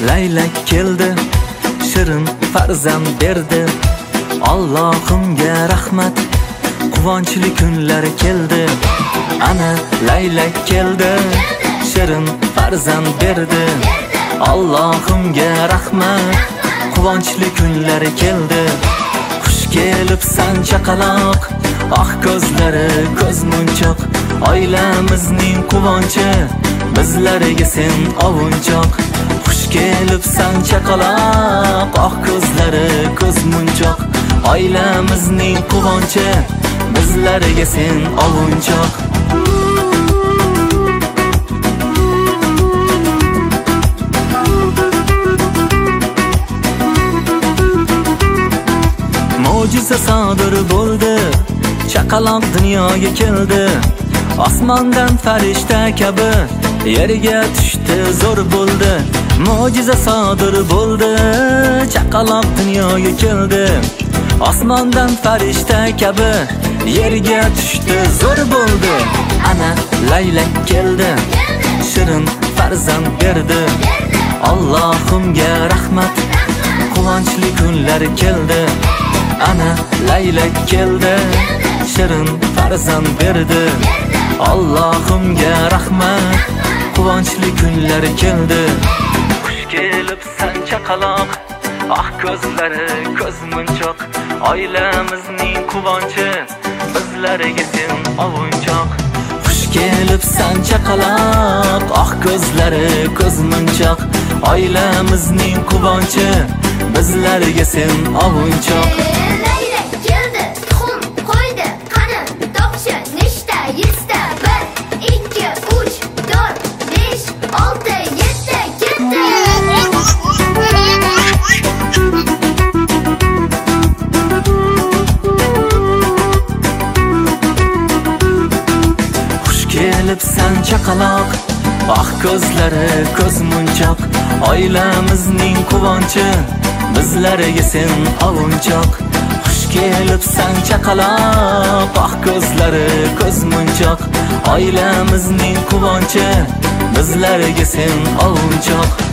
laylak keldi, shirin farzand berdi. Allohimga rahmat, quvonchli kunlar keldi. Ana laylak keldi, shirin farzand berdi. Allohimga rahmat, quvonchli kunlar keldi. Xush kelibsan chaqaloq, ah ko'zlari ko'zmunchoq. Oilamizning quvonchi, bizlarga sen ovunchoq. Xush kelibsan chaqaloq, ah ko'zlari ko'zmunchoq. Oilamizning quvonchi, bizlarga sen ovunchoq. Mo'jiza sodir bo'ldi, chaqaloq dunyoga keldi. Osmondan farishta kabi yerga tushdi, zo'r bo'ldi. Mo'jiza sodir bo'ldi, chaqaloq dunyoga keldi. Osmondan farishta kabi yerga tushdi, zo'r bo'ldi. Ana laylak keldi, shirin farzand berdi. Allohimga rahmat, quvonchli kunlar keldi. Ana laylak keldi, shirin farzand berdi. Allohimga rahmat, quvonchli kunlar keldi. Xush kelibsan chaqaloq, ah ko'zlari ko'zmunchoq. Oilamizning quvonchi, bizlarga sen ovunchoq. Xush kelibsan chaqaloq, ah ko'zlari ko'zmunchoq. Oilamizning quvonchi, bizlarga sen ovunchoq. Kelibsan chaqaloq, ah ko'zlari ko'zmunchoq. Oilamizning quvonchi, bizlarga sen ovunchoq. Xush kelibsan chaqaloq, ah ko'zlari ko'zmunchoq. Oilamizning quvonchi, bizlarga sen ovunchoq.